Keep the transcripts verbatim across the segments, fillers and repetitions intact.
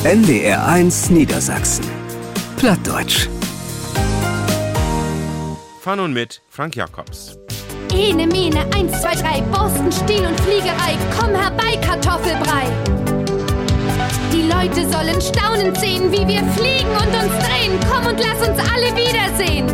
N D R eins Niedersachsen. Plattdeutsch. Von und mit Frank Jacobs. Ene, Mene, eins, zwei, drei, Borsten, Stiel und Fliegerei, komm herbei, Kartoffelbrei. Die Leute sollen staunend sehen, wie wir fliegen und uns drehen. Komm und lass uns alle wiedersehen.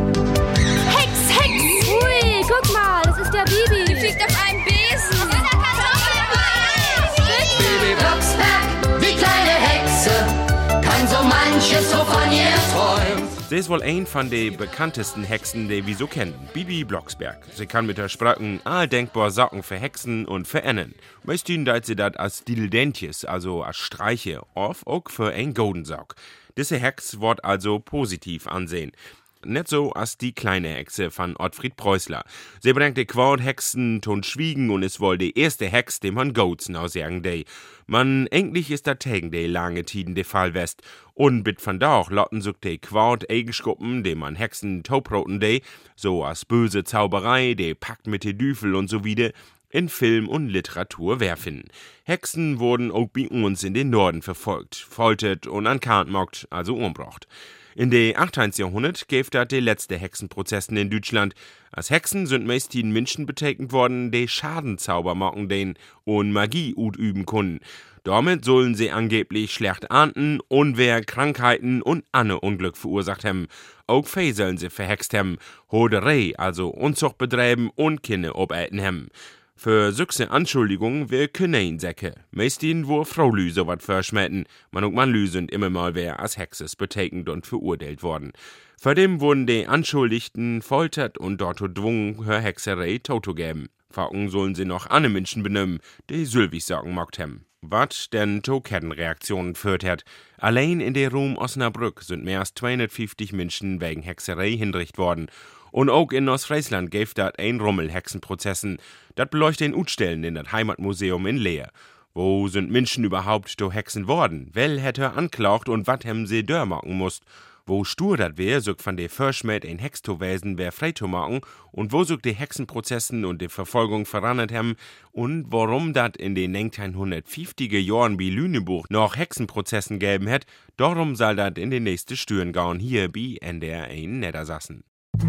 Hex, Hex! Ui, guck mal, das ist der Bibi. Die fliegt auf einem Besen. Auf einer Kartoffelbrei. Bibi Blocksberg, die kleine Hexe, kann so manches, wovon ihr träumt. Sie ist wohl ein von den bekanntesten Hexen, die wir so kennen, Bibi Blocksberg. Sie kann mit der Sprache all denkbar Sachen für Hexen und für Ennen. Meistens deit sie das als Diledentjes, also als Streiche, oft auch für ein Goldensaug. Diese Hex wird also positiv ansehen. Nicht so als die kleine Hexe von Ottfried Preußler. Sie bringt die Quart-Hexen ton schwiegen und ist wohl die erste Hex, dem man Goats now sagen dey. Man, eigentlich ist das tegen die lange Tiden der Fall west. Und bit von da auch lotten sucht die Quart-Eigenschuppen, dem man Hexen tauproten dey, so als böse Zauberei, die Pakt mit de Düfel und so wieder, in Film und Literatur werfen. Hexen wurden auch bei uns in den Norden verfolgt, foltert und an Kant mockt, also umbracht. In de achtzehnten Jahrhundert gäf dat de letzte Hexenprozessen in Deutschland. Als Hexen sind meist die Menschen betekent worden, die Schadenzauber machen den und Magie utüben können. Damit sollen sie angeblich schlecht ahnden, Unwehr, Krankheiten und anne Unglück verursacht haben. Auch Fee sollen sie verhext haben, Hoderei, also Unzucht betreiben und Kinder obäten haben. Für süchse Anschuldigungen wir können säcke. Meistens wo Fraulü so wat verschmähten. Man und Mannlü sind immer mal wer als Hexes betekent und verurteilt worden. Für dem wurden die Anschuldigten foltert und dort gedwungen, hör Hexerei Toto geben. Facken sollen sie noch andere Menschen benehmen, die sülwig sagen mockt hem. Wat denn to Kettenreaktionen führt hat. Allein in der Raum Osnabrück sind mehr als zweihundertfünfzig Menschen wegen Hexerei hinrichtet worden. Und auch in Ostfriesland gäf dat ein Rummel Hexenprozessen. Dat beleuchtet in Utstellen in dat Heimatmuseum in Leer. Wo sind Menschen überhaupt do Hexen worden? Well hätte anklagt und wat hem se dör machen musst? Wo stur dat wär, sogt van de Förschmet ein Hex to wesen wär frei to machen und wo sogt de Hexenprozessen und de Verfolgung verrannet hem und warum dat in den neunzehnhundertfünfziger Jahren bei Lüneburg noch Hexenprozessen gäben hätt, darum soll dat in den nächste Stüren gauen hier bei N D R eins Niedersachsen.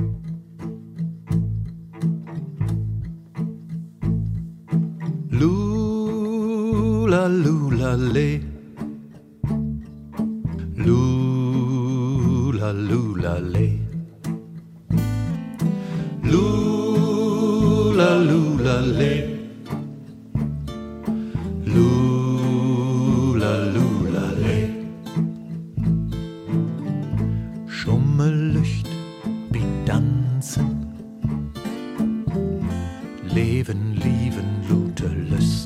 Lula lula le, lula lula le, lula lula le, lula lula le. Schummellicht bedanzen, Leben, Lieben, Lute, Lust.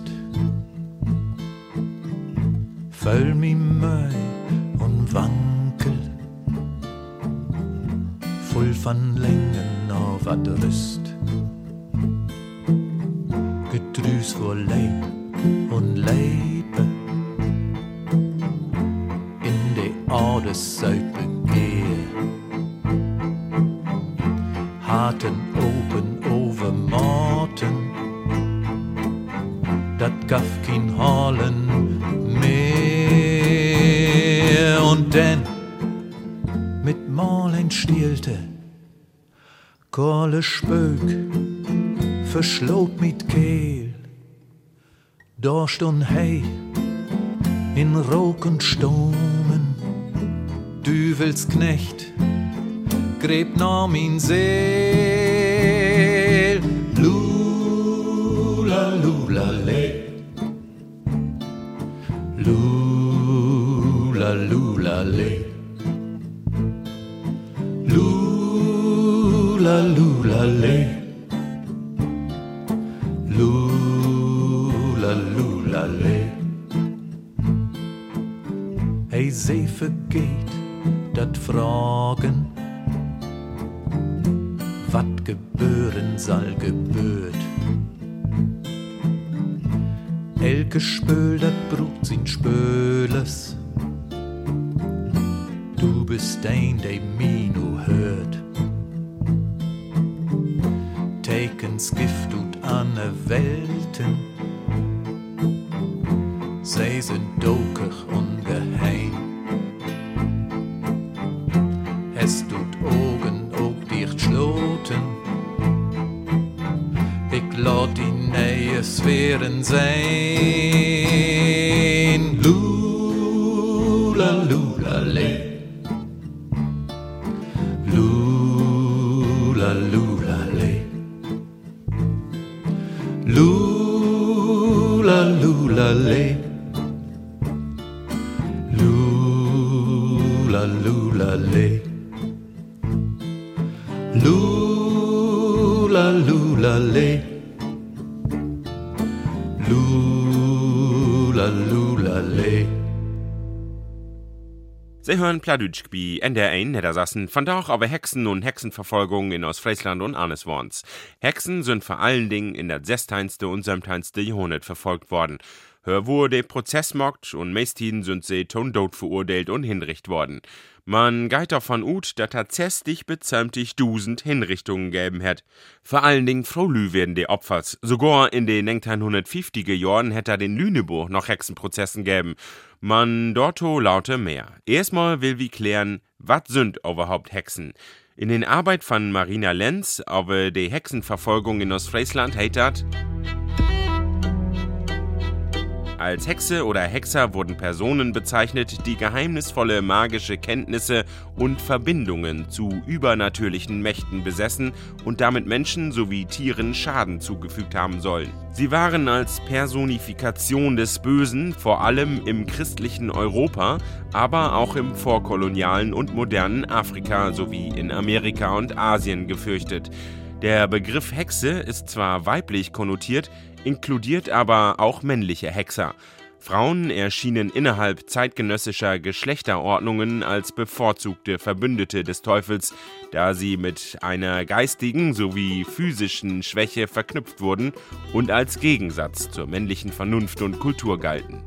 Füll mi mei und wankel, voll von Längen auf wat Rüst. Gedrüs vor Leib und Leibe, in de Ordesseite gehe. Harten open over Morten, dat gaf kein Hollen mehr. Und denn mit Malen stielte, Korle Spök verschlot mit Kehl, Dorst und Hei in Rauch und Sturmen, Düvelsknecht gräbt noch min Seel. Lula lula le, lula lula le, lula lula le, lula lula le. Hey, sie vergeht dat Fragen, wat gebühren soll gebührt. Elke Spöl, dat Brut sind Spöles. Du bist ein, der mi nu hört. Takens Gift und anne Welten, sie sind dokig und geheim. werden sein. Lula, lula, le. Lula, lula, le. Lula, lula, le. Lula, lula, le. Lula, lula, le. Lula, lula, le. Sie hören Pladütsch bei N D R eins Niedersachsen, von da auch aber Hexen und Hexenverfolgung in Ostfriesland und Arnesworns. Hexen sind vor allen Dingen in der sechzehnten und siebzehnten Jahrhundert verfolgt worden. Hör wurde Prozess mockt und meistens sind sie tondot verurteilt und hinricht worden. Man geht davon aus, dass tatsächlich bezähmtig dusend Hinrichtungen geben hat. Vor allen Dingen Frolü werden die Opfers. Sogar in den neunzehnhundertfünfziger Jahren hätte er den Lüneburg noch Hexenprozessen geben. Man dorto laute mehr. Erstmal will wir klären, was sind überhaupt Hexen? In den Arbeit von Marina Lenz über die Hexenverfolgung in Ostfriesland heißt das: Als Hexe oder Hexer wurden Personen bezeichnet, die geheimnisvolle magische Kenntnisse und Verbindungen zu übernatürlichen Mächten besessen und damit Menschen sowie Tieren Schaden zugefügt haben sollen. Sie waren als Personifikation des Bösen vor allem im christlichen Europa, aber auch im vorkolonialen und modernen Afrika sowie in Amerika und Asien gefürchtet. Der Begriff Hexe ist zwar weiblich konnotiert, inkludiert aber auch männliche Hexer. Frauen erschienen innerhalb zeitgenössischer Geschlechterordnungen als bevorzugte Verbündete des Teufels, da sie mit einer geistigen sowie physischen Schwäche verknüpft wurden und als Gegensatz zur männlichen Vernunft und Kultur galten.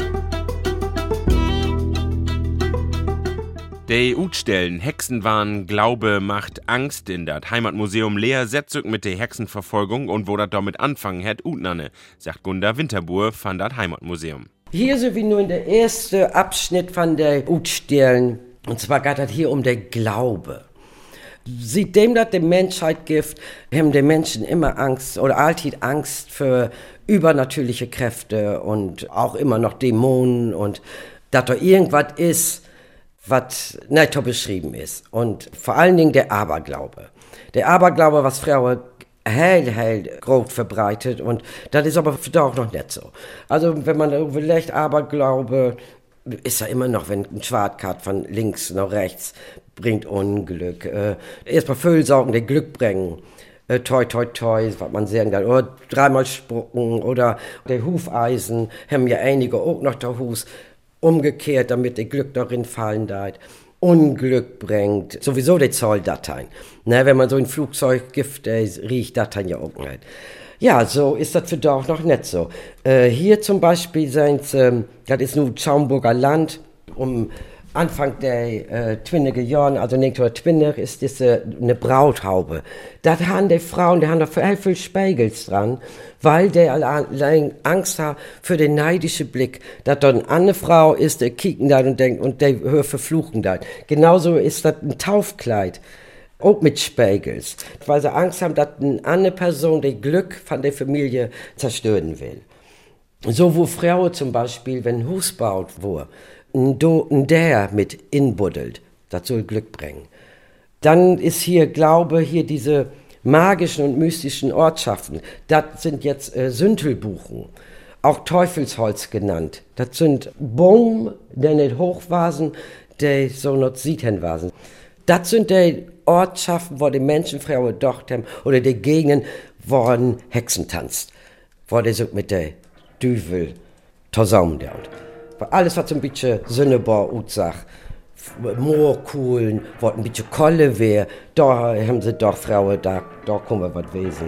Die Utstellen Hexenwahn, Glaube, Macht, Angst in das Heimatmuseum Leer setzt sich mit der Hexenverfolgung und wo das damit anfangen hat, Utnanne, sagt Gunda Winterbuhr von das Heimatmuseum. Hier sind wir nur in der ersten Abschnitt von der Utstellen. Und zwar geht es hier um den Glaube. Seitdem das die Menschheit gibt, haben die Menschen immer Angst oder alltid Angst für übernatürliche Kräfte und auch immer noch Dämonen und dass da irgendwas ist, was nicht beschrieben ist. Und vor allen Dingen der Aberglaube. Der Aberglaube, was Frauen hell, hell groß verbreitet und das ist aber doch noch nicht so. Also wenn man überlegt, Aberglaube ist ja immer noch, wenn ein Schwartkart von links nach rechts bringt Unglück. Äh, erstmal Füllsaugen, der Glück bringen. Äh, toi, toi, toi, was man sagen kann. Oder dreimal spucken oder der Hufeisen, haben ja einige auch noch der Hus. Umgekehrt, damit der Glück darin fallen darf, Unglück bringt, sowieso die Zolldateien. Ne, wenn man so ein Flugzeug gibt, der riecht Dateien ja auch nicht. Ja, so ist das für da auch noch nicht so. Äh, hier zum Beispiel sind ähm, das ist nun Schaumburger Land, um Anfang der äh, twinniger Jahren, also neunzehnhundertzwanzig, ist das äh, eine Brauthaube. Da haben die Frauen, die haben da viel, viel Spiegels dran, weil die allein Angst haben für den neidischen Blick, dass da eine andere Frau ist, die kicken da und denkt, und die hören verfluchen da. Genauso ist das ein Taufkleid, auch mit Spiegels, weil sie Angst haben, dass eine andere Person das Glück von der Familie zerstören will. So wo Frauen zum Beispiel, wenn ein Haus baut wurde, ein Do, ein Der mit inbuddelt, das soll Glück bringen. Dann ist hier Glaube, hier diese magischen und mystischen Ortschaften, das sind jetzt äh, Süntelbuchen, auch Teufelsholz genannt. Das sind Bäume, die nicht hochwasen, die so noch Siedhen wasen. Das sind die Ortschaften, wo die Menschen, Frauen, Tochter oder die Gegenden, wo ein Hexen tanzt, wo die so mit der Düvel zusammen dort. Alles, was so ein bisschen Sünnebar utsagt, Moorkuhlen, wo ein bisschen Kolle wäre, da haben sie doch Frauen, da, da kommen wir was wesen.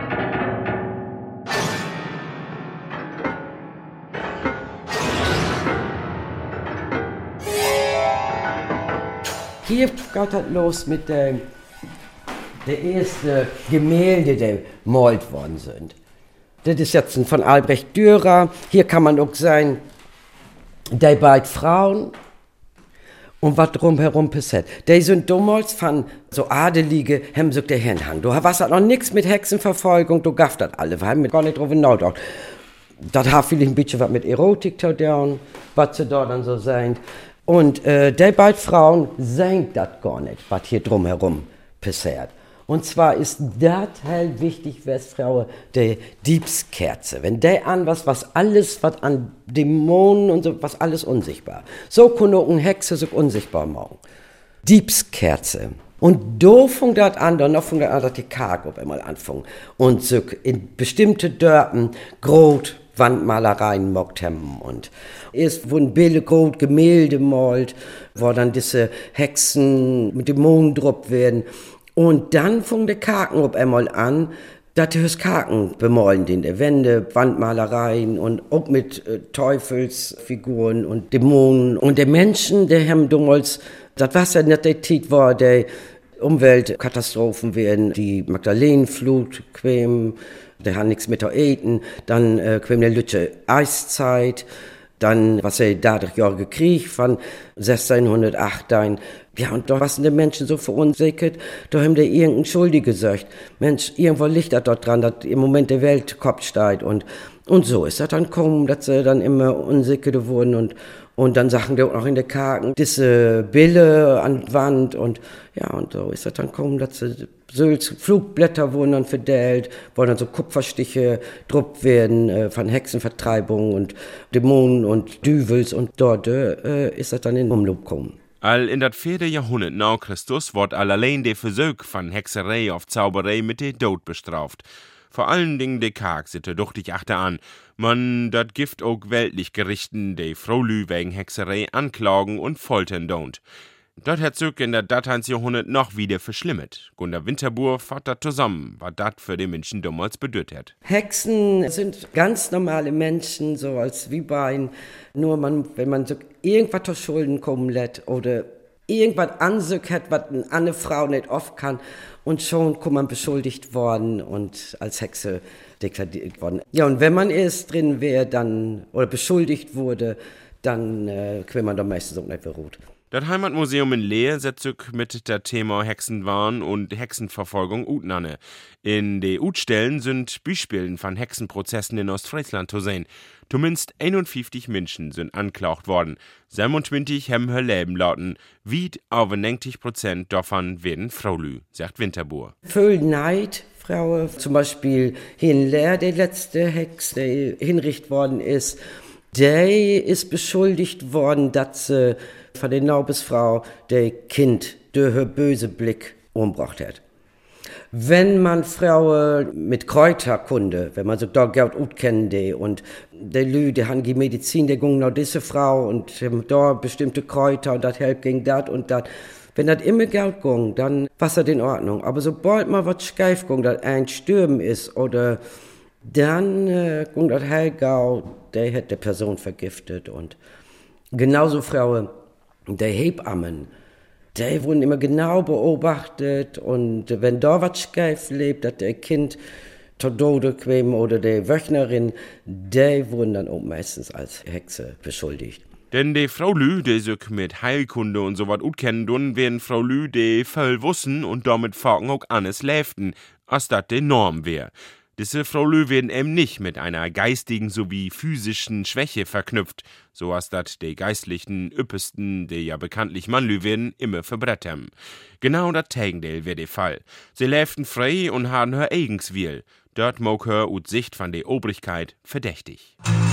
Hier geht das los mit dem der ersten Gemälde, die gemalt worden sind. Das ist jetzt von Albrecht Dürer. Hier kann man auch sehen, die beiden Frauen und was drumherum passiert. Die sind damals von so Adelige, haben sich der Hinhang. Du hast noch nichts mit Hexenverfolgung, du gaffst das alle, wir haben mit gar nicht drüber nachgedacht. Das hat vielleicht ein bisschen was mit Erotik zu tun, was sie da dann so sind. Und äh, die beiden Frauen sehen das gar nicht, was hier drumherum passiert. Und zwar ist das halt wichtig, Westfrauen, die Diebskerze. Wenn der an was, was alles, was an Dämonen und so, was alles unsichtbar. So kann auch eine Hexe sich unsichtbar machen. Diebskerze. Und da fängt das an, dann noch fängt das an, dass die Karg auf einmal anfangen. Und so in bestimmte Dörpen groß Wandmalereien mockt haben. Und erst wurden Bilder, groß Gemälde malt, wo dann diese Hexen mit Dämonen drauf werden. Und dann fing der Kaken auf einmal an, dass die Kaken bemalen in der Wände, Wandmalereien und auch mit äh, Teufelsfiguren und Dämonen. Und die Menschen, die haben damals, das war ja nicht der Zeit, wo die Umweltkatastrophen werden, die Magdalenenflut kämen, die haben nichts mehr zu eten, dann äh, kam die Lütsche Eiszeit, dann was er dadurch Jahre Krieg von sechzehnhundertacht. Ja, und da waren die Menschen so verunsichert, da haben die irgendeinen Schuldige gesagt. Mensch, irgendwo liegt das dort dran, dass im Moment der Welt Kopf steigt. Und, und so ist das dann gekommen, dass sie dann immer unsicher wurden. Und, und dann Sachen die auch noch in der Karten, diese Bille an der Wand. Und ja, und so ist das dann gekommen, dass sie Sülz, Flugblätter wurden dann verdellt, wo dann so Kupferstiche druckt werden äh, von Hexenvertreibung und Dämonen und Düvels. Und dort äh, ist das dann in Umlauf gekommen. All in dat vierte Jahrhundert nach Christus wird allein der Versuch von Hexerei auf Zauberei mit dem Tod bestraft. Vor allen Dingen de Karg sitte duchtig achter an. Man dat Gift auch weltlich Gerichten, de Fraulü wegen Hexerei anklagen und foltern don't. Dat hat sich in der dateins Jahrhundert noch wieder verschlimmert. Gunda Winterbuhr fasst dat zusammen, was dat für die Menschen damals bedeutet hat. Hexen sind ganz normale Menschen, so als wie bei nur man, wenn man so irgendwas zu Schulden kommen lässt oder irgendwas an sich hat, was eine andere Frau nicht oft kann und schon kann man beschuldigt worden und als Hexe deklariert worden. Ja, und wenn man erst drin wäre, dann oder beschuldigt wurde, dann äh, kann man da meistens auch nicht beruht. Das Heimatmuseum in Leer setzt sich mit der Thema Hexenwahn und Hexenverfolgung utnanne. In de Utstellen sind Beispiele von Hexenprozessen in Ostfriesland zu sehen. Zumindest einundfünfzig Menschen sind anklagt worden. siebenundzwanzig haben ihr Leben lauten. Weit über neunzig Prozent davon werden Fraulü, sagt Winterbuhr. Viel Neid, Frauen, zum Beispiel hier in Leer, der letzte Hex, der hinrichtet worden ist, der ist beschuldigt worden, dass sie von der Naubesfrau der Kind durch ihr böse Blick umgebracht hat. Wenn man Frauen mit Kräuterkunde, wenn man so da Geld gut kennt, und der Lü, der haben die Medizin, der ging nach diese Frau und da bestimmte Kräuter und das hilft gegen das und das. Wenn das immer Geld ging, dann war das in Ordnung. Aber sobald mal was schief ging, dass ein Stürmen ist oder dann äh, ging das Hellgau, der hat die Person vergiftet. Und genauso Frauen, der Hebammen, die wurden immer genau beobachtet und wenn da was schief lebt, dass der Kind zu Tode kam oder die Wöchnerin, die wurden dann auch meistens als Hexe beschuldigt. Denn die Fraulü, die sich mit Heilkunde und so was gut kennen, dann werden Fraulü, die voll wussen und damit fragen auch alles läften, als das die Norm wär. Diese Fraulü werden eben nicht mit einer geistigen sowie physischen Schwäche verknüpft, so als dat die geistlichen Üppesten, die ja bekanntlich Mannlü werden, immer verbret haben. Genau das Tegendeel wär der Fall. Sie läften frei und haben her eigens Will. Dort mag her ut Sicht von der Obrigkeit verdächtig.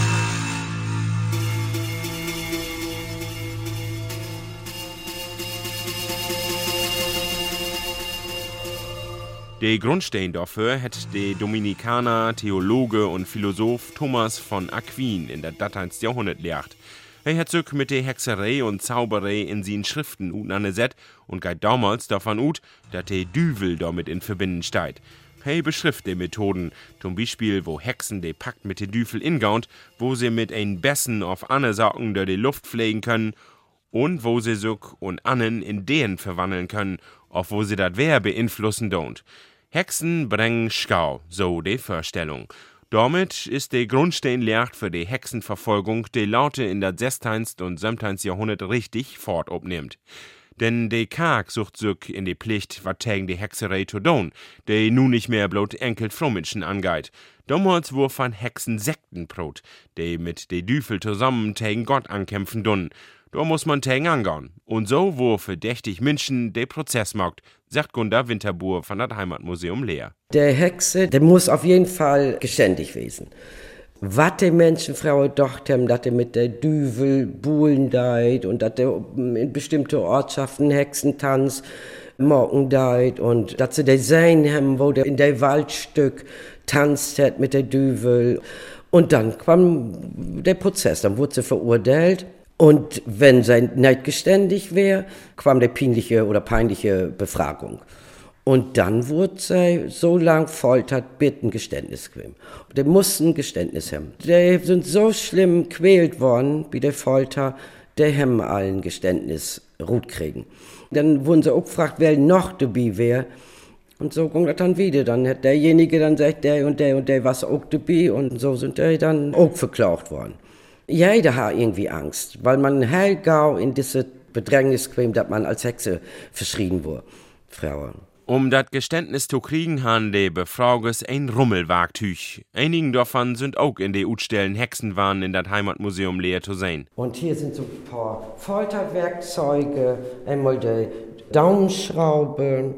Der Grundstein dafür hat der Dominikaner, Theologe und Philosoph Thomas von Aquin in der dateins Jahrhundert lehrt. Er hat sich mit der Hexerei und Zauberei in seinen Schriften utnangesetzt und geht damals davon ut, dass der Düvel damit in Verbindung steht. Er beschrift die Methoden, zum Beispiel, wo Hexen den Pakt mit den Düvel ingaunt, wo sie mit ein Bessen auf andere Sachen durch die Luft fliegen können und wo sie sich und annen in denen verwandeln können, auf wo sie das Wehr beeinflussen don't. Hexen bringen Schau, so die Vorstellung. Damit ist die Grundstein gelegt für die Hexenverfolgung, die Laute in der sechzehnten und siebzehnten Jahrhundert richtig fort aufnimmt. Denn die Karg sucht sich in die Pflicht, wat tegen die Hexerei zu tun, die nun nicht mehr bloß enkelt Frommenschen angeht. Damals wurde von Hexen Sektenbrot, die mit de Düfel zusammen tegen Gott ankämpfen dun. Da muss man tegen angehen. Und so wurde verdächtig Menschen der Prozess macht, sagt Gunda Winterbuhr von das Heimatmuseum Leer. Der Hexe, der muss auf jeden Fall geständig wesen. Was die Menschen, Frauen, gedacht haben, dass er mit der Düvel buhlen deit und dass er in bestimmte Ortschaften Hexentanz morgen deit und dass sie die sein haben, wo der in der Waldstück tanzt hat mit der Düvel. Und dann kam der Prozess, dann wurde sie verurteilt. Und wenn sie nicht geständig wäre, kam die peinliche oder peinliche Befragung. Und dann wurde sie so lang foltert, bitten Geständnis geben. Die mussten Geständnis haben. Die sind so schlimm quält worden, wie der Folter, die haben allen Geständnis gut kriegen. Dann wurden sie auch gefragt, wer noch dabei wäre. Und so ging das dann wieder. Dann hat derjenige dann gesagt, der und der und der war auch dabei. Und so sind die dann auch verklagt worden. Jeder hat irgendwie Angst, weil man hellgau in diese Bedrängnis kam, dass man als Hexe verschrien wurde. Frauen. Um das Geständnis zu kriegen, haben die Befragers ein Rummelwagtüch. Einigen davon sind auch in die Utstellen Hexenwahn in das Heimatmuseum Leer zu sehen. Und hier sind so ein paar Folterwerkzeuge, einmal die Daumenschraube,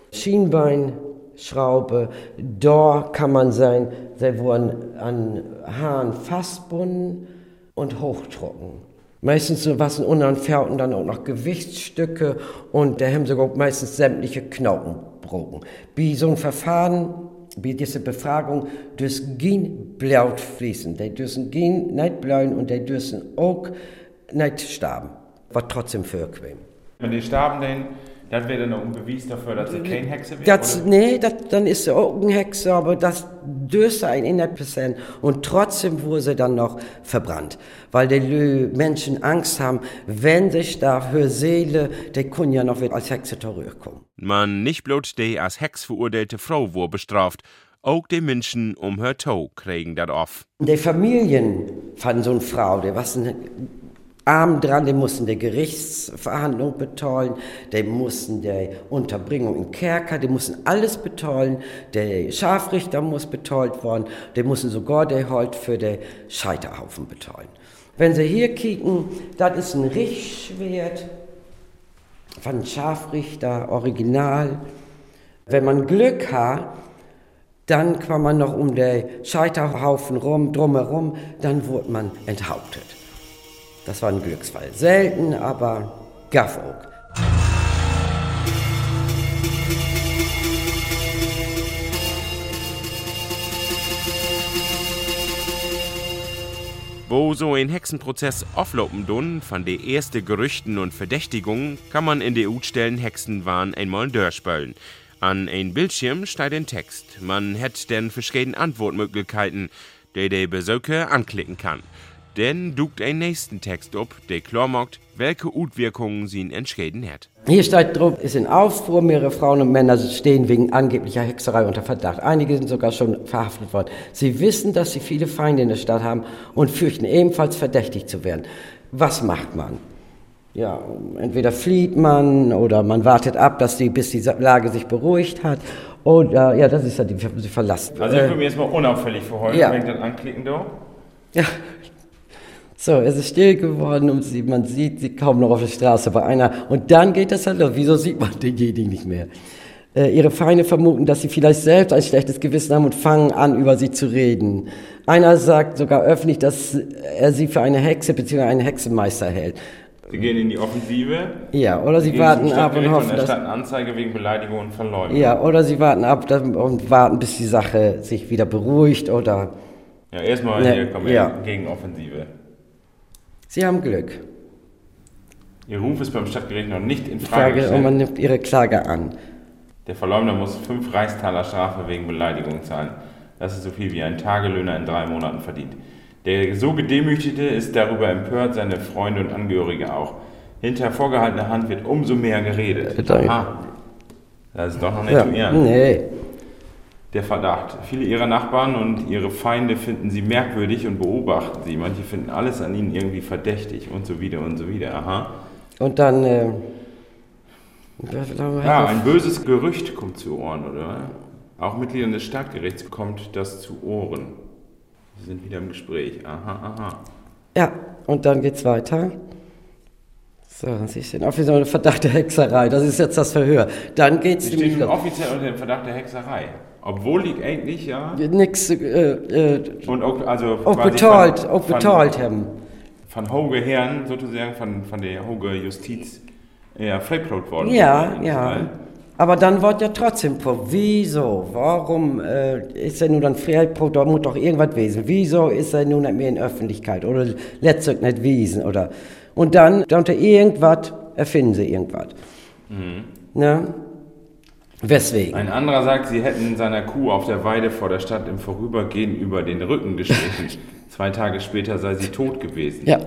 Schienbeinschraube. Da kann man sein, sie wurden an Haaren festgebunden und hochtrocken. Meistens so was in unteren Pferden dann auch noch Gewichtsstücke und da haben sogar meistens sämtliche Knochen gebrochen. Wie so ein Verfahren, wie diese Befragung, dürfen kein Blut fließen. Die dürfen nicht bläuen und die dürfen auch nicht sterben. Was trotzdem vorquem. Wenn die sterben, dann, das wäre dann auch ein Beweis dafür, dass sie keine Hexe wäre? Nee, das, dann ist sie auch eine Hexe, aber das dürfte ein hundert Prozent. Und trotzdem wurde sie dann noch verbrannt. Weil die Menschen Angst haben, wenn sich da für Seele, die können ja noch wieder als Hexe zurückkommen. Man nicht bloß die als Hex verurteilte Frau wurde bestraft, auch die Menschen um her Tau kriegen das auf. Die Familien von so einer Frau, die was arm dran, die mussten die Gerichtsverhandlung bezahlen, die mussten die Unterbringung im Kerker, die mussten alles bezahlen, der Scharfrichter muss bezahlt worden, die mussten sogar die Halt für den Scheiterhaufen bezahlen. Wenn Sie hier kicken, das ist ein Richtschwert von Scharfrichter, Original. Wenn man Glück hat, dann kann man noch um den Scheiterhaufen rum, drumherum, dann wurde man enthauptet. Das war ein Glücksfall. Selten, aber gaff auch. Wo so ein Hexenprozess auflaufen dun, von den ersten Gerüchten und Verdächtigungen, kann man in die Utstellen Hexenwahn einmal durchspülen. An ein Bildschirm steht ein Text. Man hätt denn verschiedene Antwortmöglichkeiten, die der Besucher anklicken kann. Dann duckt ein nächsten Text ab, der klar macht, welche Utwirkungen sie entschieden hat. Hier steht drauf, ist in Aufruhr, mehrere Frauen und Männer stehen wegen angeblicher Hexerei unter Verdacht. Einige sind sogar schon verhaftet worden. Sie wissen, dass sie viele Feinde in der Stadt haben und fürchten ebenfalls verdächtig zu werden. Was macht man? Ja, entweder flieht man oder man wartet ab, dass die, bis die Lage sich beruhigt hat. Oder, ja, das ist ja die, sie verlassen. Also ich würde mir jetzt mal unauffällig verheulen, ja. Wenn ich dann anklicken darf. Ja. So, es ist still geworden und sie, man sieht sie kaum noch auf der Straße bei einer. Und dann geht das halt los. Wieso sieht man denjenigen nicht mehr? Äh, ihre Feinde vermuten, dass sie vielleicht selbst ein schlechtes Gewissen haben und fangen an, über sie zu reden. Einer sagt sogar öffentlich, dass er sie für eine Hexe bzw. einen Hexenmeister hält. Sie gehen in die Offensive. Ja, oder sie, sie warten ab und hoffen, dass... Und eine Anzeige wegen Beleidigung und Verleumdung. Ja, oder sie warten ab und warten, bis die Sache sich wieder beruhigt oder... Ja, erstmal ne, hier kommen wir ja. gegen Offensive. Sie haben Glück. Ihr Ruf ist beim Stadtgericht noch nicht in Frage gestellt. Und man nimmt Ihre Klage an. Der Verleumder muss fünf Reichstaler Strafe wegen Beleidigung zahlen. Das ist so viel wie ein Tagelöhner in drei Monaten verdient. Der so Gedemütigte ist darüber empört, seine Freunde und Angehörige auch. Hinter vorgehaltener Hand wird umso mehr geredet. Äh, Aha. Das ist doch noch nicht ja. zu ehren. Nee. der Verdacht. Viele ihrer Nachbarn und ihre Feinde finden sie merkwürdig und beobachten sie. Manche finden alles an ihnen irgendwie verdächtig und so wieder und so wieder. Aha. Und dann... Äh, ja, ein böses Gerücht kommt zu Ohren, oder? Auch Mitgliedern des Stadtgerichts kommt das zu Ohren. Sie sind wieder im Gespräch. Aha, aha. Ja, und dann geht's weiter. So, dann sehe ich den offiziell unter Verdacht der Hexerei. Das ist jetzt das Verhör. Dann geht's... Sie stehen offiziell unter dem Verdacht der Hexerei. Obwohl ich eigentlich, ja... Nix, äh, äh... Und auch, also... Auch betalt, auch betalt haben. Von Hoge Herren, sozusagen, von, von der Hoge Justiz, ja, freigebracht worden. Ja, ja. Aber dann wird ja trotzdem, wieso, warum äh, ist er nun dann freigebracht, da muss doch irgendwas wesen. Wieso ist er nun nicht mehr in Öffentlichkeit oder letztlich nicht wiesen oder... Und dann, unter irgendwas, erfinden sie irgendwas. Mhm. Ne? Weswegen? Ein anderer sagt, sie hätten seiner Kuh auf der Weide vor der Stadt im Vorübergehen über den Rücken gestrichen. Zwei Tage später sei sie tot gewesen. Ja.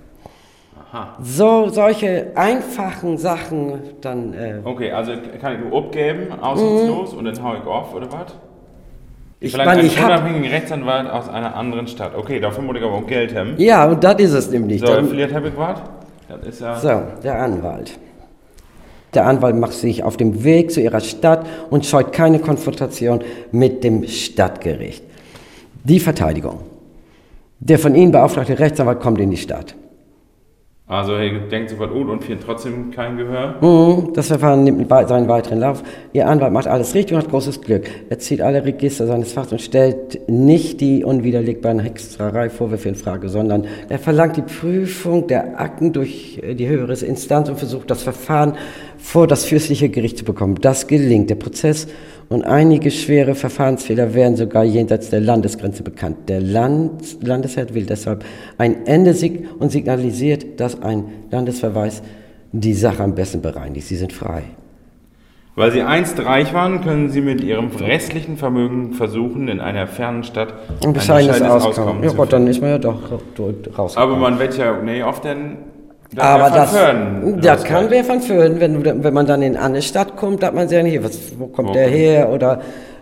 Aha. So, solche einfachen Sachen dann... Äh okay, also kann ich nur abgeben, aussichtslos, mhm. und dann hau ich auf, oder was? Ich Vielleicht meine, einen ich habe unabhängigen Rechtsanwalt aus einer anderen Stadt. Okay, dafür muss ich aber auch Geld haben. Ja, und das ist es nämlich. So, dann, vielleicht habe ich was. Das ist ja... So, der Anwalt. Der Anwalt macht sich auf dem Weg zu ihrer Stadt und scheut keine Konfrontation mit dem Stadtgericht. Die Verteidigung. Der von Ihnen beauftragte Rechtsanwalt kommt in die Stadt. Also er denkt sofort, oh, und findet trotzdem kein Gehör? Mhm, das Verfahren nimmt seinen weiteren Lauf. Ihr Anwalt macht alles richtig und hat großes Glück. Er zieht alle Register seines Fachs und stellt nicht die unwiderlegbaren Hexerei-Vorwürfe in Frage, sondern er verlangt die Prüfung der Akten durch die höhere Instanz und versucht, das Verfahren vor das fürstliche Gericht zu bekommen. Das gelingt. Der Prozess und einige schwere Verfahrensfehler werden sogar jenseits der Landesgrenze bekannt. Der Land, Landesherr will deshalb ein Ende sig- und signalisiert, dass ein Landesverweis die Sache am besten bereinigt. Sie sind frei. Weil Sie einst reich waren, können Sie mit Ihrem restlichen Vermögen versuchen, in einer fernen Stadt ein bescheidenes Auskommen. Ja Gott, dann ist man ja doch rausgekommen. Aber man wird ja, nee, oft dann... Das aber das, Föhren, das kann wer von Föhren, wenn, wenn man dann in eine Stadt kommt, hat man sagen, hier, was, wo kommt okay. der her? Oder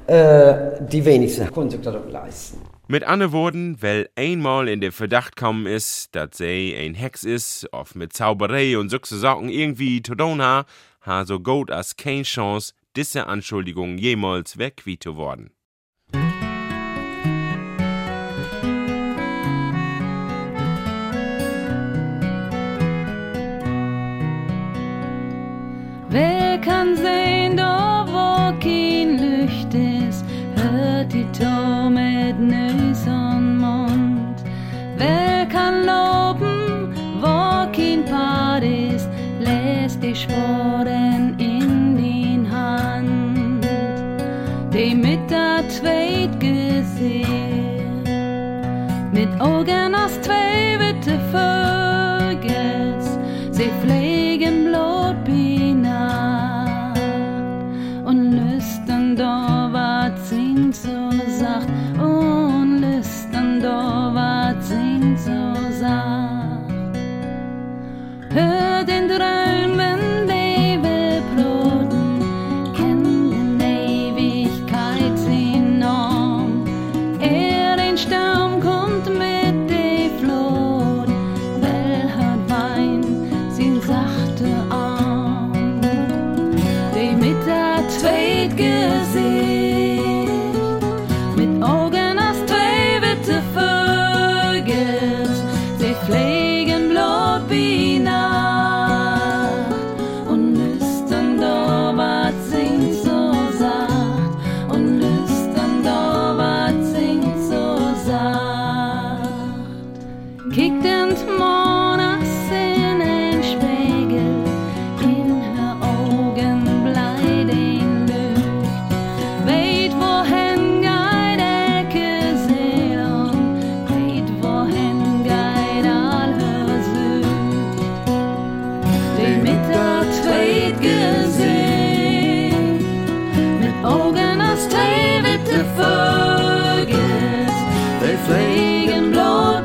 äh, die wenigsten können sich das auch leisten. Mit anderen Worten, weil einmal in den Verdacht kommen ist, dass sie ein Hex ist, oft mit Zauberei und solche Sachen irgendwie zu tun hat, hat so gut als keine Chance, diese Anschuldigungen jemals weggewiesen zu worden. Wer kann sehen, da wo kein Licht ist, hört die Tau mit Nüs und Mund. Wer kann loben, wo kein Part ist, lässt die Sporen in den Hand. Die mit der Zweit gesehen, mit Augen aus zwei witte Vögels, sie pflegen Blut binah und lüstern da wat singt so sacht und lüstern da wat singt so sacht. Hör den Träumen Baby broten, kenn den Ewigkeit sin Norm. Er den Sturm kommt mit de Flut, well hört Wein sin sachte Arm. Die mit der Zweit Gesicht, mit Augen aus zwei witte Vögels, sie pflegen Blut binah und lüstern da wat singt so sacht und lüstern da wat singt so sacht. Kickt in Monas in ein Spiegel, in her Augen bleibt ein Licht. Weit wohin geht Ecke Seelen, weit wohin geht all her Sücht. Die mit der Zweit Gesicht, mit Augen aus zwei witte Vögels, die pflegen Blut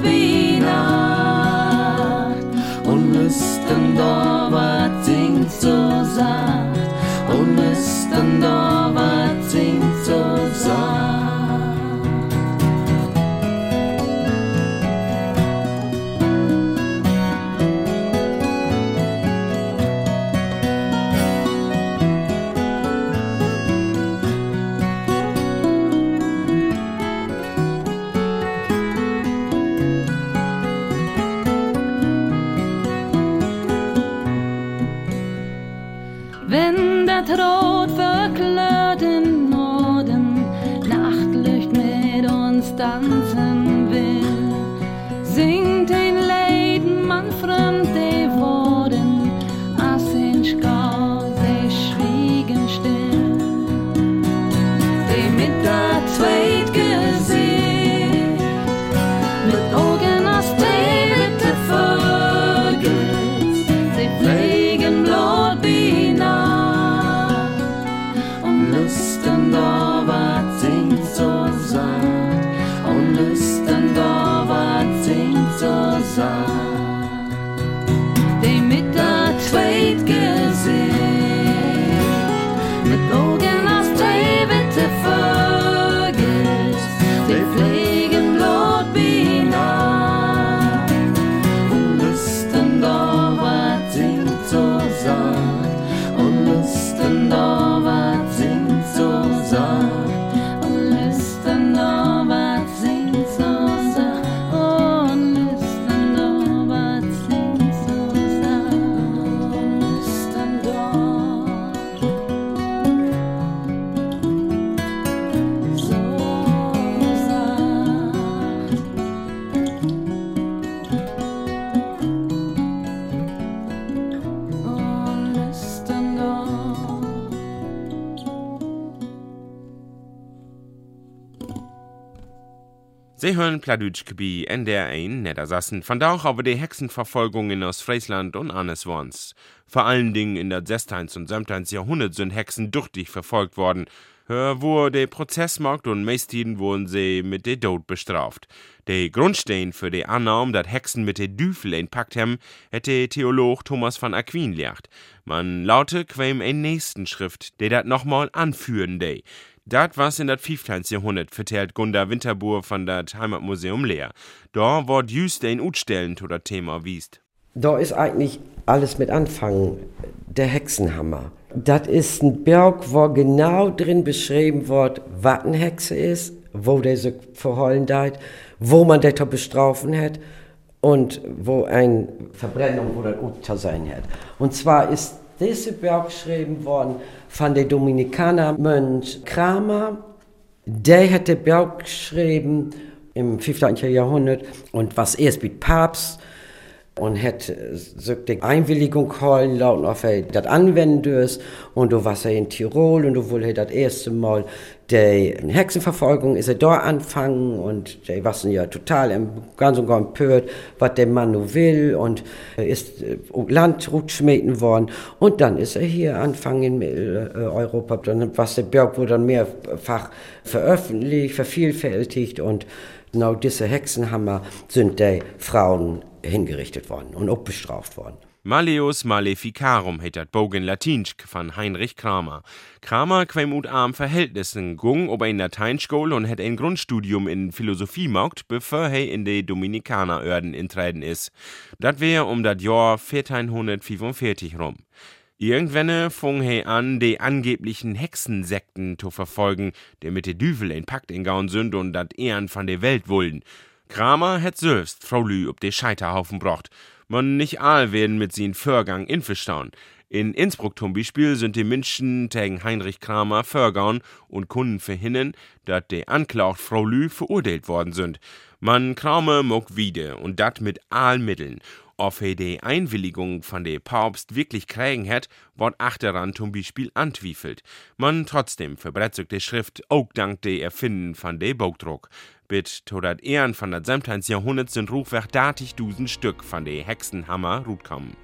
binah und lüstern da wat singt so sacht und lüstern da wat singt so sacht. da, wat singt so sanft. Und Listen da, wat singt so sanft. Und Listen da, wat singt so sanft. Und Listen da, wat singt so sanft. Und Listen da. Sie hören Pladütschke bei N D R eins Niedersachsen, von da auch aber die Hexenverfolgung in Ostfriesland und anderswoans. Vor allen Dingen in der sechzehnten und siebzehnten Jahrhundert sind Hexen dürftig verfolgt worden. Hör, wo der Prozess macht und meistens wurden sie mit dem Tod bestraft. Der Grundstein für die Annahme, dass Hexen mit den Düfel entpackt haben, hätte Theolog Thomas von Aquin lehrt. Man laute quäm ein nächsten Schrift, der dat nochmal anführen de. Dat was in dat fünfzehnten Jahrhundert, vertellt Gunda Winterbuhr von dat Heimatmuseum leer. Da wird just ein Utstellen zu dat Thema wiest. Da ist eigentlich alles mit Anfang der Hexenhammer. Das ist ein Berg, wo genau drin beschrieben wird, was eine Hexe ist, wo der sich verheulen deit, wo man das bestrafen hat und wo eine Verbrennung oder Unter sein hat. Und zwar ist dieser Berg geschrieben worden von der Dominikaner-Mönch Kramer. Der hat den Berg geschrieben im fünfzehnten Jahrhundert und was erst mit Papst und hat so die Einwilligung holen lassen, ob er das anwenden dürst. Und da war er in Tirol und da wollte er das erste Mal die Hexenverfolgung ist er da anfangen und die waren ja total im ganz und gar empört, was der Mann nur will und er ist äh, Land rutschmäten worden und dann ist er hier anfangen in Mitteleuropa, dann was der Berg wurde dann mehrfach veröffentlicht, vervielfältigt und genau diese Hexenhammer sind die Frauen hingerichtet worden und auch bestraft worden. Malleus Maleficarum hat dat Bogen Latinsk von Heinrich Kramer. Kramer quem ut arm Verhältnissen gung ob ein Lateinschule und hat ein Grundstudium in Philosophie maugt, bevor er in die Dominikanerorden intreten ist. Dat wär um dat Jahr vierzehnhundertfünfundvierzig rum. Irgendwann fing er an, die angeblichen Hexensekten zu verfolgen, die mit de Düvel in Pakt ingauen sind und dat Ehren von der Welt wollen. Kramer hat selbst Frau Lü ob de Scheiterhaufen brocht. Man nicht all werden mit sin Vorgang infestaun. In Innsbruck zum Beispiel sind die Menschen gegen Heinrich Kramer vorgauen und konnten verhindern, dass die Anklagt Frau Lü verurteilt worden sind. Man Kramer mag wieder und dat mit all Mitteln. Ob er die Einwilligung von der Papst wirklich kriegen hat, wird achteran zum Beispiel antwiefelt. Man trotzdem verbreitet die Schrift auch dank der Erfinden von der Buchdruck. Bis zu dat Ehren von dat siebzehnten Jahrhundert sind rufweg dreißigtausend Stück von der Hexenhammer rutkommen.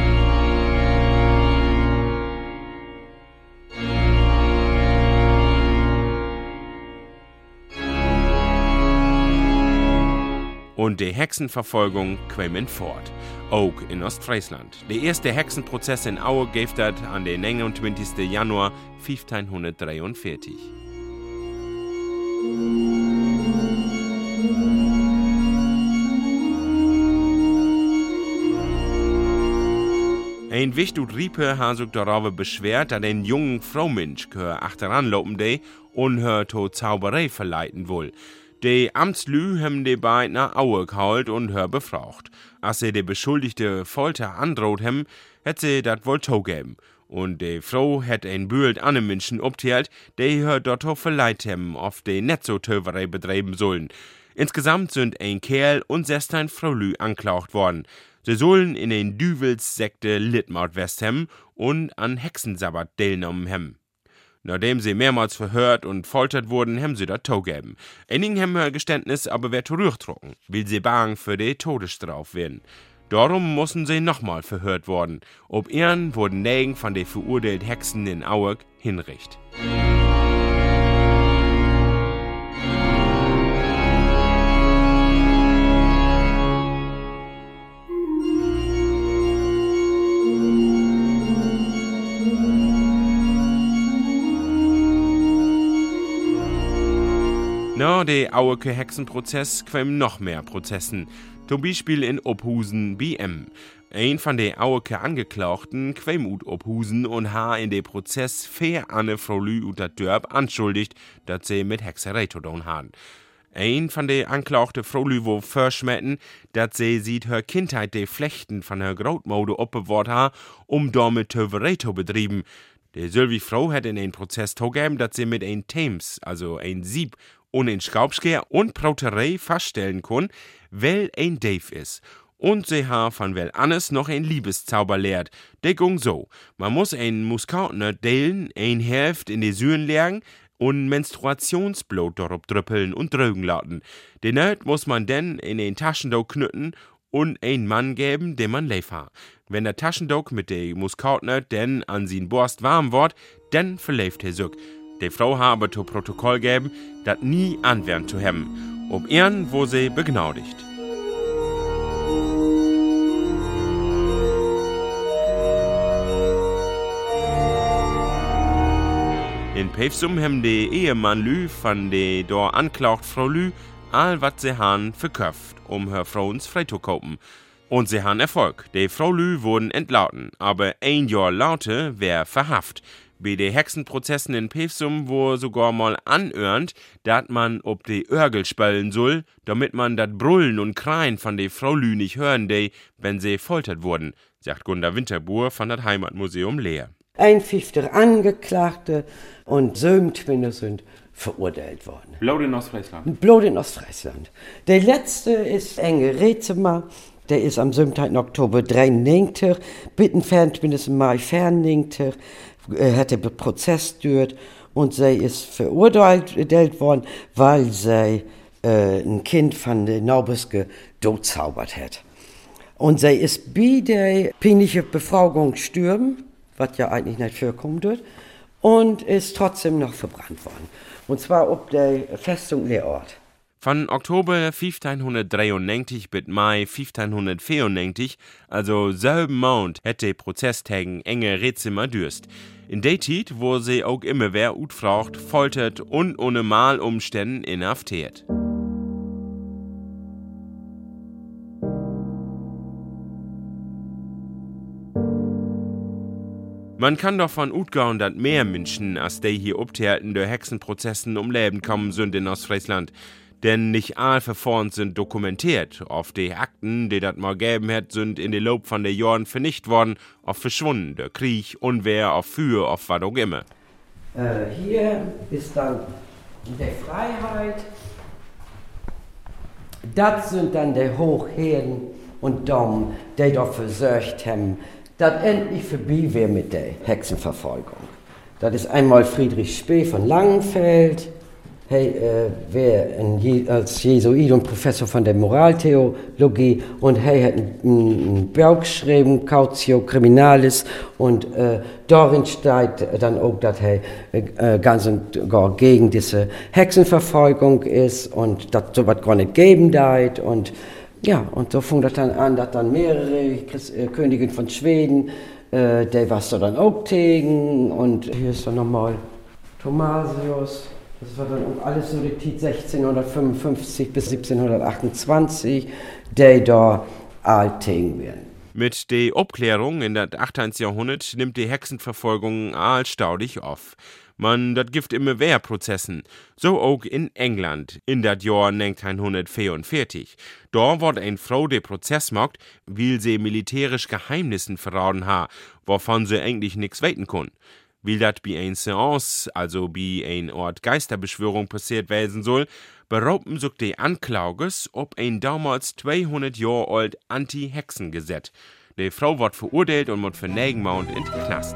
Und die Hexenverfolgung quämen fort. Auch in Ostfriesland. Der erste Hexenprozess in Aue gab das an den neunundzwanzigsten Januar fünfzehnhundertdreiundvierzig. Ein Wicht und Riepe hat sich darauf beschwert, dass ein junger Fraumensch achteranlaufen de und her zur Zauberei verleiten will. Die Amtslü haben die beiden nach Aue geholt und her befragt. Als sie die beschuldigte Folter androht haben, hat sie das wohl zugegeben. Und die Frau hat ein Bühlt an den Menschen obteilt, die her dort verleiht haben, auf die nicht so Töverei betreiben sollen. Insgesamt sind ein Kerl und sechzehn Fraulü anklagt worden. Sie sollen in den Düvels-Sekte Litmaut West haben und an Hexensabbat teilgenommen haben. Nachdem sie mehrmals verhört und foltert wurden, haben sie das zugegeben. Einigen haben ihr Geständnis aber wer zurückgetroffen, weil sie bang für die Todesstrafe werden. Darum mussten sie nochmal verhört worden. Ob ihren wurden negen von den verurteilten Hexen in Auerk hinrichtet. Na, der Auerke Hexenprozess quämen noch mehr Prozessen. Zum Beispiel in Ophusen B M. Ein von den auke Angeklagten quem ut Ophusen und ha in de Prozess fair Anne Frau Lü ut dat Dörp anschuldigt, dat sie mit Hexerei zu tun han. Ein von den Anklagten Frau Lü wo verschmetten, dat sie sieht her Kindheit de Flechten von her Grootmode opbewahrt ha, um damit Töverei zu betrieben. Die Sylvie Frau hat in den Prozess zugegeben, dass sie mit ein Thames, also ein Sieb, und ein Schraubskehr und Brauterei feststellen kann, wel ein Dave ist. Und sie ha von wel Annes noch ein Liebeszauber lehrt. Der ging so. Man muss ein Muskatnöt delen, ein Hälft in die Süren legen und Menstruationsblut darauf drüppeln und drögen lassen. Den Nöt muss man dann in den Taschendock knütten und ein Mann geben, den man leif ha. Wenn der Taschendock mit der Muskatnöt denn an sin Borst warm wird, dann verläuft er sich. Die Frau habe zu Protokoll geben, dat nie anwärmt zu haben. Ob Ehren, wo sie begnadigt. In Päfsum haben die Ehemann Lü von der dort anklagt Frau Lü all wat sie han verköpft, um her Frauens frei zu kaufen. Und sie han Erfolg. Die Frau Lü wurden entlauten, aber ein Jahr laute wär verhaft. Bei den Hexenprozessen in Päfsum wo sogar mal anörnt, dat man ob die Örgel spellen soll, damit man dat Brullen und Kreien von der Frau Lü nicht hören de, wenn sie foltert wurden, sagt Gunda Winterbuhr von das Heimatmuseum Leer. einundfünfzig Angeklagte und sieben Twinne sind verurteilt worden. Blut in Ostfriesland. Blut in Ostfriesland. Der letzte ist Enge Rezemer, der ist am siebten Oktober dreiundneunzig, Bittenfern mindestens Mai fernneunzig, äh, hat der Prozess durch und sie ist verurteilt worden, weil sie äh, ein Kind von der Naubeske totzaubert hat. Und sie ist bei der peinlichen Befragung gestorben, was ja eigentlich nicht vorkommen wird, und ist trotzdem noch verbrannt worden. Und zwar ob der Festung Leerort. Von Oktober fünfzehnhundertdreiundneunzig bis Mai fünfzehnhundertvierundneunzig, also selben Monat, hätte der Prozess gegen Enge Rezemer dürst. In der Zeit, wo sie auch immer wer utfragt, foltert und ohne Malumständen inhaftiert. Man kann davon utgauen, dass mehr Menschen, als die hier obtäten, durch Hexenprozessen um Leben kommen sind in Ostfriesland. Denn nicht alle Verfahren sind dokumentiert. Auf die Akten, die das mal gegeben hat, sind in den Lauf von den Jahren vernichtet worden, auf verschwunden. Der Krieg, Unwehr, auf Für, auf was auch immer. Äh, hier ist dann die Freiheit. Das sind dann die Hochherren und Dom, die dafür gesorgt haben, dass endlich vorbei wäre mit der Hexenverfolgung. Das ist einmal Friedrich Spee von Langenfeld, hey, äh, wär ein Je- als Jesuit und Professor von der Moraltheologie und hey hat ein Buch geschrieben, Cautio Criminalis, und äh, darin steht dann auch, dass er äh, ganz und gar gegen diese Hexenverfolgung ist und dass sowas gar nicht geben darf. Und ja, und so fing das dann an, dass dann mehrere Christ- äh, Königinnen von Schweden, äh, die was da dann auch tegen, und hier ist dann nochmal Thomasius, das war dann auch alles so die Zeit sechzehnhundertfünfundfünfzig bis siebzehnhundertachtundzwanzig, die da all tegen werden. Mit der Aufklärung in das achtzehnten Jahrhundert nimmt die Hexenverfolgung allstaudig auf. Man dat gibt immer mehr Prozessen. So auch in England in dat Jahr neunzehnhundertvierundvierzig. Da wird ein Frau der Prozess macht, weil sie militärisch Geheimnissen verraten ha, wovon sie eigentlich nichts weiten kann. Weil dat bei ein Seance, also bei ein Ort Geisterbeschwörung passiert werden soll, behaupten sich die Anklages ob ein damals zweihundert Jahre alt Anti-Hexengesetz. Die Frau wird verurteilt und wird für negen Monate in den Knast.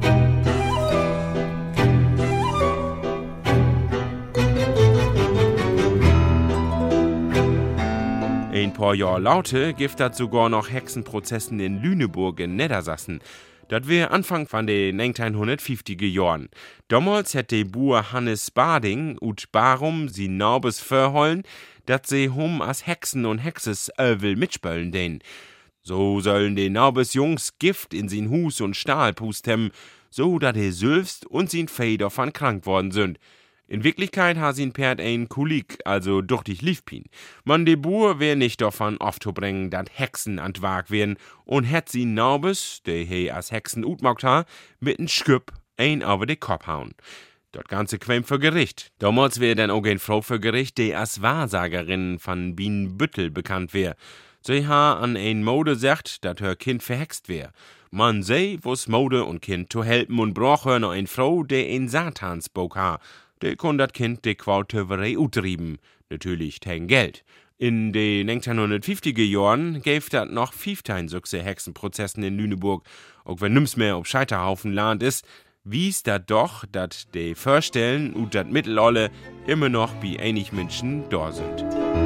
Ein paar Jahre laute gibt das sogar noch Hexenprozessen in Lüneburg in Niedersachsen. Das wär Anfang von den neunzehnhundertfünfziger Jahren. Damals hat der Bauer Hannes Bading ut Barum sie Nabes verhollen, dat sie hum as Hexen und Hexes will mitspölen den. So sollen die Nabes Jungs Gift in sin Hus und Stahl pust hem, so dat er sülfst und sin Fee davon krank worden sind. In Wirklichkeit ha sin Perd ein Kulik, also duchtig Liefpin. Man de Buhr wär nicht davon aufzubringen, dat Hexen an Wag wären und hätt sie Naubes, de he as Hexen utmockt ha, mit'n Schüpp ein over de Kopf hauen. Dort Ganze quäm für Gericht. Damals wär dann auch ein Frau für Gericht, die als Wahrsagerin von Bienenbüttel bekannt wär. Sie ha an ein Mode sagt, dat her Kind verhext wär. Man sei, wo's Mode und Kind zu helfen und brauch her noch ein Frau, der ein Satansbog ha. Der kon dat Kind de Quautöverei utrieben. Natürlich tegen Geld. In den neunzehnhundertfünfziger Jahren gäf dat noch fünfzehn solche Hexenprozessen in Lüneburg. Auch wenn nimm's mehr ob Scheiterhaufen Land is, wies dat doch, dat de Vorstellen und dat Mittelolle immer noch bei einig Menschen da sind.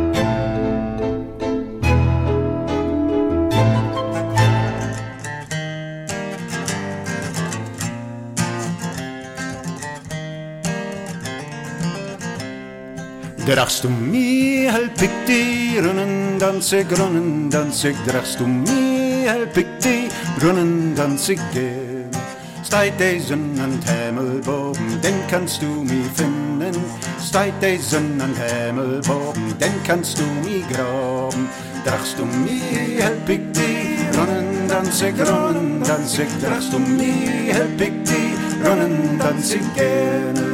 Drachst du mir, help ik die, runnen, dans ik, runnen, dans ik. Drachst du mir, help ik die, runnen, dans ik gern. Steit deze an Himmel boven, den kannst du mi finden. Steit deze an Himmel boven, den kannst du mi graben. Drachst du mir, help ik die, runnen, dans ik, runnen, dans ik. Drachst du mir, help ik die, runnen, dans ik gerne.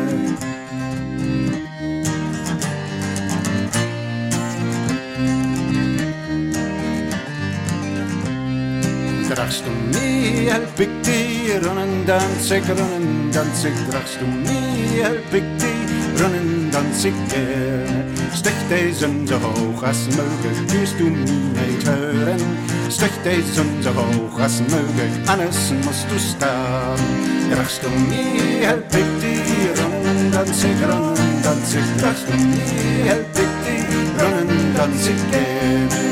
Drachst du mir, help ik die, runnen, dans ik, runnen, dans ik. Drachst du mir, help ik die, runnen, dans ik gerne. Stech deze so hoch als möglich, wirst du nie nicht hören. Stech deze so hoch als möglich, anders musst du sterben. Drachst du mir, help ik die, runnen, dans ik, runnen, dans ik. Drachst du mir, help ik die, runnen, dans ik gerne.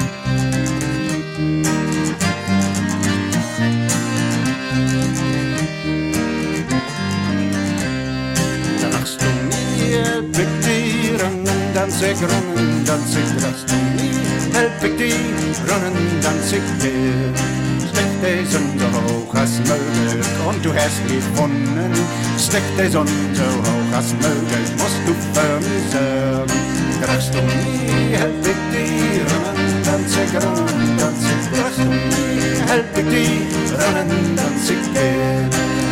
Dans ik, runnen, dans ik, drachst du mir, help ik die, runnen, dans ik dir. Steck die Sonne so hoch als möglich und du hast gefunden. Steck die Sonne so hoch als möglich, musst du für mich sorgen. Drachst du mir, help ik die, runnen, dans ik, runnen, dans ik. Drachst du mir, help ik die, runnen, dans ik dir.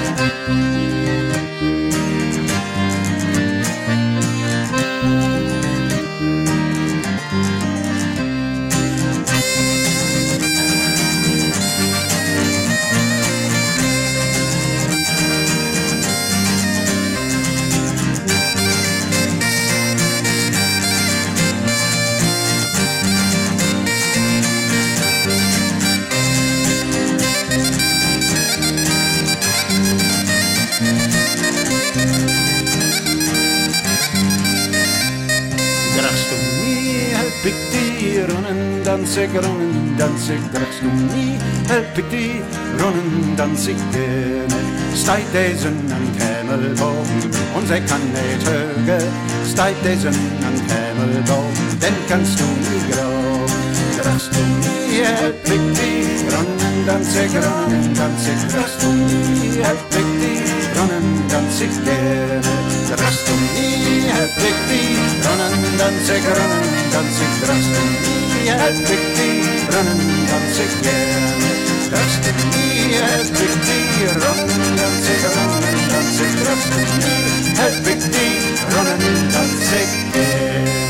Dans ik, runnen, dans ik, drachst du mir, help ik die, runnen, dans ik gerne. Steit deze an Himmel boven, und sie kann nicht hören. Steit deze an Himmel boven, den kannst du nie graben. Drachst du mir, help ik die, runnen, dans ik, runnen, dans ik. Drachst du mir, help ik die, runnen, dans ik gerne. Drachst du mir, help ik die, runnen, dans ik, runnen, dans ik. Drachst du mir, help ik die, runnen, dans ik gerne. Drachst du mir, help ik die, runnen, dans ik, runnen, dans ik. Drachst du mir, help ik die, runnen, dans ik gerne.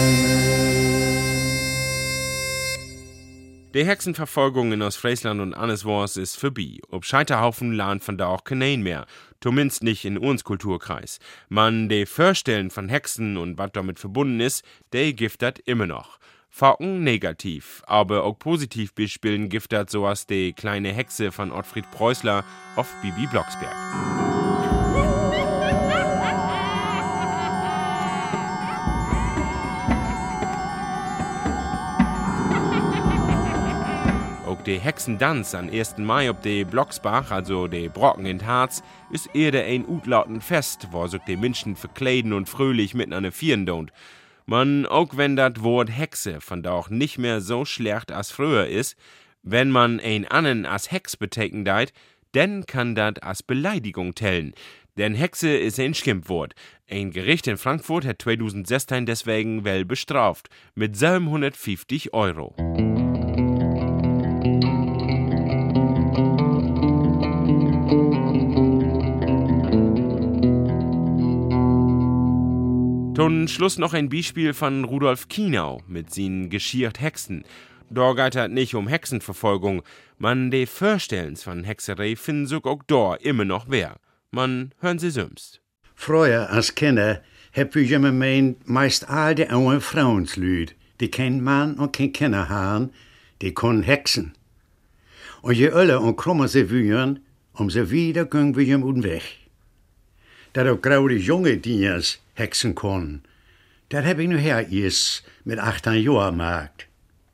Die Hexenverfolgung in Ostfriesland und Anneswors ist vorbei. Ob Scheiterhaufen lernt von da auch kein mehr. Zumindest nicht in uns Kulturkreis. Man, die Vorstellen von Hexen und was damit verbunden ist, der giftet immer noch. Focken negativ, aber auch positiv bespielen giftet sowas die kleine Hexe von Ottfried Preußler auf Bibi Blocksberg. Auch der Hexendanz am ersten Mai ob de Blocksbach, also de Brocken in Harz, ist eher ein utlauten Fest, wo sich die Menschen verkleiden und fröhlich miteinander vieren don't. Man, auch wenn das Wort Hexe von da auch nicht mehr so schlecht als früher ist, wenn man ein annen als Hex betecken deit, dann kann das als Beleidigung tellen. Denn Hexe ist ein Schimpfwort. Ein Gericht in Frankfurt hat zweitausendsechzehn deswegen well bestraft. Mit siebenhundertfünfzig Euro. Zum Schluss noch ein Beispiel von Rudolf Kienau mit seinen Geschiert Hexen. Da geht es nicht um Hexenverfolgung, man de Vorstellens von Hexerei finden sich auch da immer noch wer. Man hören sie sömst. Früher als Kinder hab ich immer meint, meist all die oude Frauenslüd, die kein Mann und kein Kinder haben, die können hexen. Und je öller und krummer sie würen, umso wieder gingen wir ihm um weg. Dat auch graude junge Dias hexen können, dat hab ich nur her erst mit achtzehn Jahren gemacht.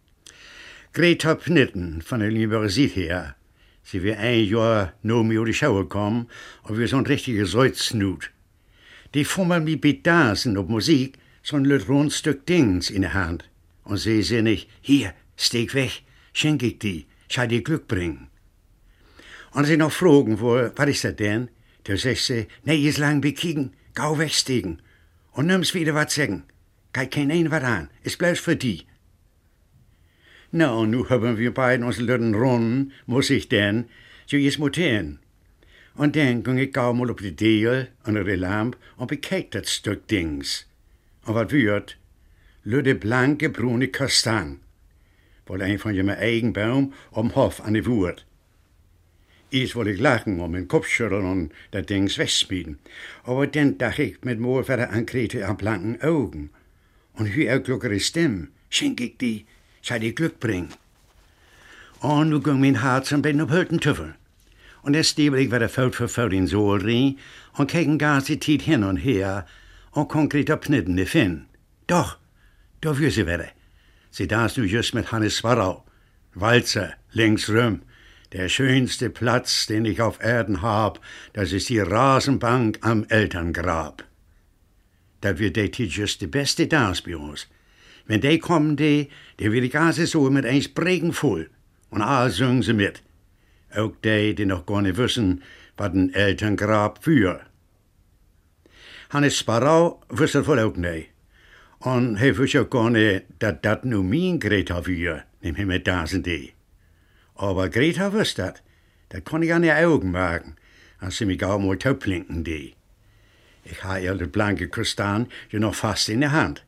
Greta Pnitten von der Universität her, sie wir ein Jahr nur mir die Schau gekommen und wir so ein richtiger Salznut. Die fummern wie Bedansen auf Musik, so ein rund Stück Dings in der Hand. Und sie sehen nicht, hier, steck weg, schenk ich die, schau dir Glück bringen. Und sie noch fragen, wo, was ist das denn? Da sagt sie, nee, ist lang bekicken, gau wegstegen. Und nimm's wieder was sagen. Geht kein ein was an, es bleibt für die. Na, und nu haben wir beiden uns Lütten runden, muss ich denn, so ist mutieren. Und dann ging ich gau mal auf die Deel unter die Lampe und bekeek das Stück Dings. Und was wird? Lütte blanke, brune Kastang. Wohl ein von jenem Eigenbaum am Hof an die Wurt. Erst wollte ich lachen und meinen Kopf schütteln und das Dings wegspielen. Aber dann dachte ich mit mir wieder an Grete an blanken Augen. Und wie auch glückere Stimme, schenk ich die, schau dir Glück bringen. Und nu ging mein Herz ein bisschen auf Hülten Tüffel. Und dann stiebel ich wieder Feld für Feld in Sohl rein und keek ein ganze Zeit hin und her und konkret auf Pnitten nicht finden. Doch, da wür sie wieder. Sie daß nu just mit Hannes Sparrow. Walzer, links rum. Der schönste Platz, den ich auf Erden hab, das ist die Rasenbank am Elterngrab. Da wird die just die beste Dans bei uns. Wenn die kommen, die, die will ich also so mit eins Bregen voll. Und alle singen sie mit. Auch die, die noch gar nicht wissen, was ein Elterngrab für. Hannes Sparrow wüsste wohl auch nicht. Und er wüsste auch gar nicht, dass das nur mein Greta für, nämlich mit Dansen die. Aber Greta wüsste das. Das kann ich an die Augen machen, als sie mich auch mal taublinken die. Ich habe ja das blanke Kristan ja noch fast in der Hand.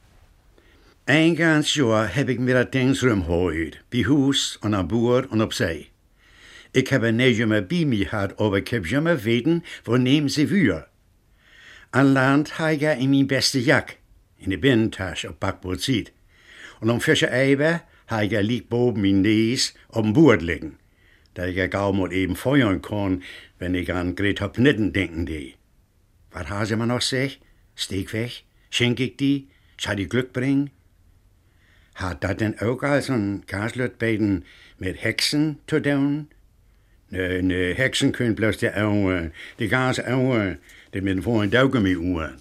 Ein ganz Jahr hab ich mir das Ding rumgeholt, bei Hus und am Boer und auf See. Ich habe nicht immer bei mir gehabt, aber ich hab immer weten, wo nehmen sie für. An Land habe ich ja in mein beste Jack, in der Binnentasche auf Backboard zieht. Und am Fische Eiber habe ich ja liegt boven mein Nies auf dem Board liegen, da ich ja kaum mal eben feuern kann, wenn ich an Greta Pnitten denken die. Was haben sie mir noch gesagt? Steck weg, schenk ich die, schau die Glück bringen? Hat das denn auch als ein Gaslötbeiden mit Hexen zu tun? Ne, ne, Hexen können bloß die Augen, die ganze Augen, die mit dem vollen Daugummi uhren.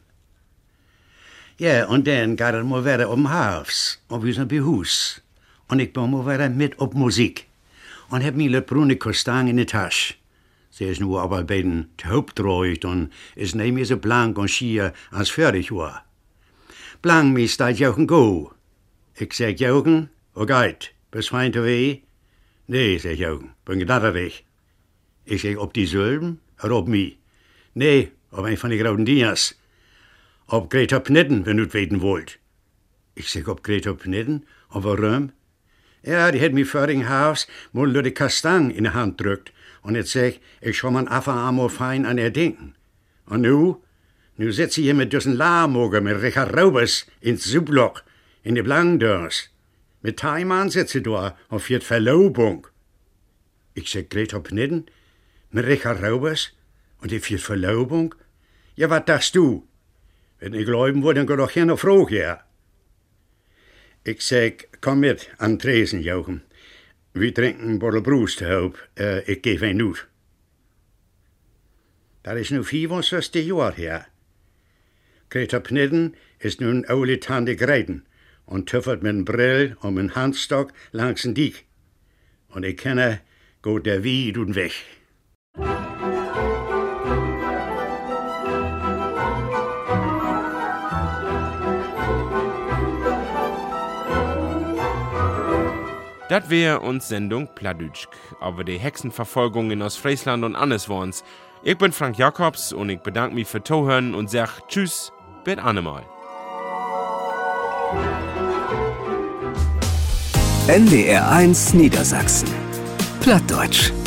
Ja, und dann geht es mal wieder um Haus, und wir sind bei Hus. Und ich bin mal wieder mit auf Musik. Und hab mir die brune Kastang in der Tasche. Sie ist nur aber bei den Haupträucht und ist nicht mehr so blank und schier als fertig war. Blank mir steht Jochen go. Ich sag Jochen, o geit, bis fein weh? Nee, sag Jochen, bin gedatterig. Ich sag, ob die Sölben oder ob mi? Nee, ob ein von den grauen Dias. Ob Greta Pnitten, wenn du weten wollt. Ich sag, ob Greta Pnitten, und warum? Ja, die hat mir vor dem Haus mal die Kastang in der Hand drückt. Und jetzt sag, ich schau mal einfach einmal fein an ihr denken. Und nu? Nu sitze ich hier mit diesen Lahmoger, mit Richard Raubers ins Subloch, in die Blankdörs. Mit Taiman sitze ich da und viert Verlobung. Ich sag, Greta Pnitten, mit Richard Raubers und die viert Verlobung? Ja, was dachtest du? Wenn ich glauben wollte, dann geh doch hier noch froh, ja. Ich sag, komm mit an Tresen, Jochen. Wir trinken ein Bottle Brusthaub. Äh, ich geb ein Nut. Das ist nu vierundzwanzig Jahre her. Greta Pnitten ist nun aule Tante Greiten und tüffert mit dem Brill und mit dem Handstock langs den Diek. Und ich kenne, geht der Wie und weg. Das wäre uns Sendung Plattdeutsch, aber die Hexenverfolgung in Ostfriesland und anderswoans. Ich bin Frank Jacobs und ich bedanke mich für Zuhören und sag Tschüss, bis annemal. N D R eins Niedersachsen. Plattdeutsch.